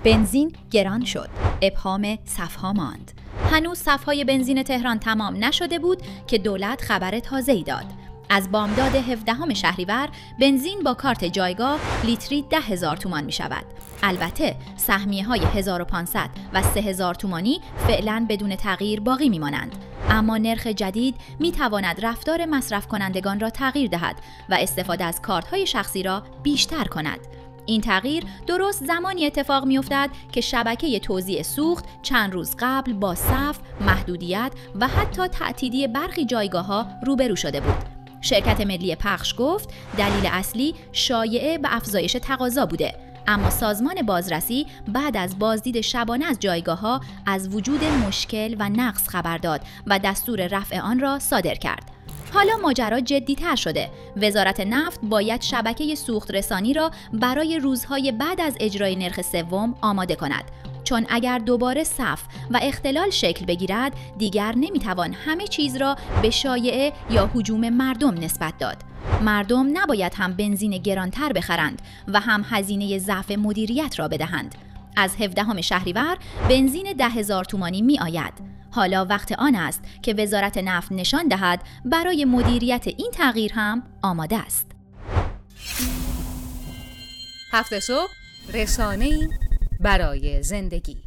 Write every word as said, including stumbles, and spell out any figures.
بنزین گران شد. ابهام صفها ماند. هنوز صفهای بنزین تهران تمام نشده بود که دولت خبر تازه‌ای داد. از بامداد هفدهم شهریور بنزین با کارت جایگاه لیتری ده هزار تومان می شود. البته سهمیه های هزار و پانصد و سه هزار تومانی فعلا بدون تغییر باقی می مانند. اما نرخ جدید می تواند رفتار مصرف کنندگان را تغییر دهد و استفاده از کارت های شخصی را بیشتر کند. این تغییر درست زمانی اتفاق می افتد که شبکه توزیع سوخت چند روز قبل با صف، محدودیت و حتی تعطیلی برخی جایگاه‌ها روبرو شده بود. شرکت ملی پخش گفت دلیل اصلی شایعه به افزایش تقاضا بوده، اما سازمان بازرسی بعد از بازدید شبانه از جایگاه‌ها از وجود مشکل و نقص خبر داد و دستور رفع آن را صادر کرد. حالا ماجرا جدی‌تر شده. وزارت نفت باید شبکه سوخت رسانی را برای روزهای بعد از اجرای نرخ سوم آماده کند، چون اگر دوباره صف و اختلال شکل بگیرد دیگر نمیتوان همه چیز را به شایعه یا هجوم مردم نسبت داد. مردم نباید هم بنزین گرانتر بخرند و هم هزینه ضعف مدیریت را بدهند. از هفدهم شهریور بنزین ده هزار تومانی می آید. حالا وقت آن است که وزارت نفت نشان دهد برای مدیریت این تغییر هم آماده است. هفت صبح رسانه‌ای برای زندگی.